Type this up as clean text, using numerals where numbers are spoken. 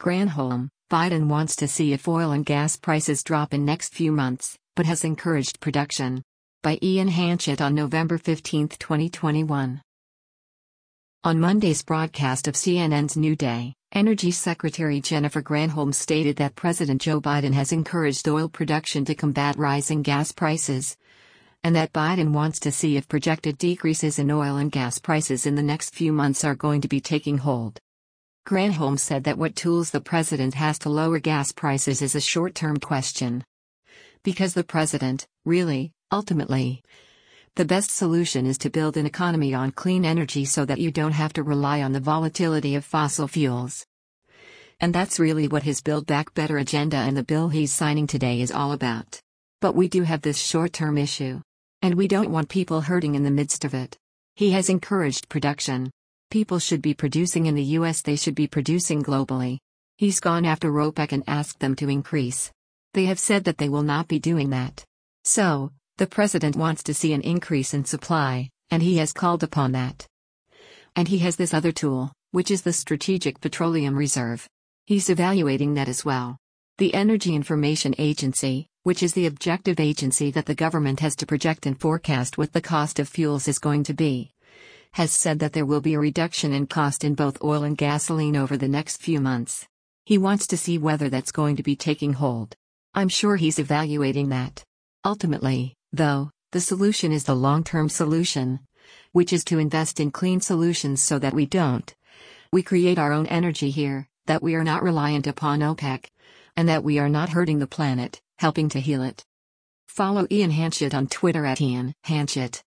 Granholm: Biden wants to see if oil and gas prices drop in next few months, but has encouraged production. By Ian Hanchett on November 15, 2021. On Monday's broadcast of CNN's New Day, Energy Secretary Jennifer Granholm stated that President Joe Biden has encouraged oil production to combat rising gas prices, and that Biden wants to see if projected decreases in oil and gas prices in the next few months are going to be taking hold. Granholm said that what tools the president has to lower gas prices is a short-term question. Because the president, really, ultimately, the best solution is to build an economy on clean energy so that you don't have to rely on the volatility of fossil fuels. And that's really what his Build Back Better agenda and the bill he's signing today is all about. But we do have this short-term issue. And we don't want people hurting in the midst of it. He has encouraged production. People should be producing in the US, they should be producing globally. He's gone after OPEC and asked them to increase. They have said that they will not be doing that. So, the president wants to see an increase in supply, and he has called upon that. And he has this other tool, which is the Strategic Petroleum Reserve. He's evaluating that as well. The Energy Information Agency, which is the objective agency that the government has to project and forecast what the cost of fuels is going to be, has said that there will be a reduction in cost in both oil and gasoline over the next few months. He wants to see whether that's going to be taking hold. I'm sure he's evaluating that. Ultimately, though, the solution is the long-term solution, which is to invest in clean solutions so that we create our own energy here, that we are not reliant upon OPEC, and that we are not hurting the planet, helping to heal it. Follow Ian Hanchett on Twitter @Ian Hanchett.